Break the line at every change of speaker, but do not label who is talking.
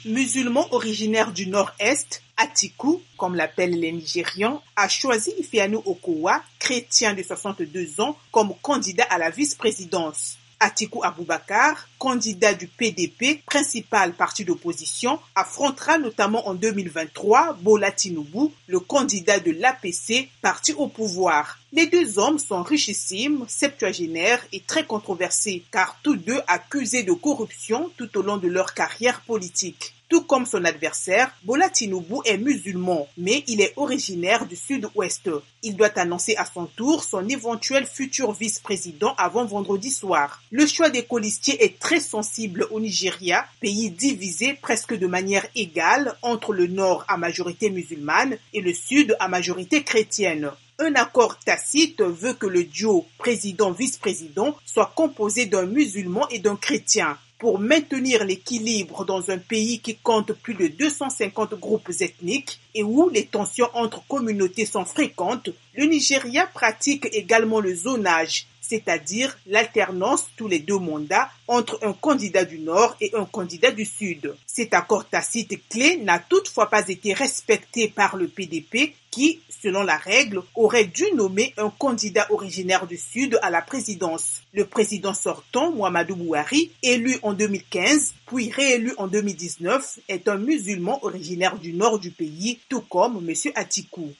Musulman originaire du Nord-Est, Atiku, comme l'appellent les Nigérians, a choisi Ifeanyi Okowa, chrétien de 62 ans, comme candidat à la vice-présidence. Atiku Abubakar, candidat du PDP, principal parti d'opposition, affrontera notamment en 2023 Bola Tinubu, le candidat de l'APC, parti au pouvoir. Les deux hommes sont richissimes, septuagénaires et très controversés, car tous deux accusés de corruption tout au long de leur carrière politique. Tout comme son adversaire, Bola Tinubu est musulman, mais il est originaire du sud-ouest. Il doit annoncer à son tour son éventuel futur vice-président avant vendredi soir. Le choix des colistiers est très sensible au Nigeria, pays divisé presque de manière égale entre le nord à majorité musulmane et le sud à majorité chrétienne. Un accord tacite veut que le duo président-vice-président soit composé d'un musulman et d'un chrétien. Pour maintenir l'équilibre dans un pays qui compte plus de 250 groupes ethniques et où les tensions entre communautés sont fréquentes, le Nigeria pratique également le zonage, c'est-à-dire l'alternance tous les 2 mandats entre un candidat du Nord et un candidat du Sud. Cet accord tacite clé n'a toutefois pas été respecté par le PDP qui, selon la règle, aurait dû nommer un candidat originaire du Sud à la présidence. Le président sortant, Muhammadu Buhari, élu en 2015, puis réélu en 2019, est un musulman originaire du nord du pays, tout comme M. Atiku.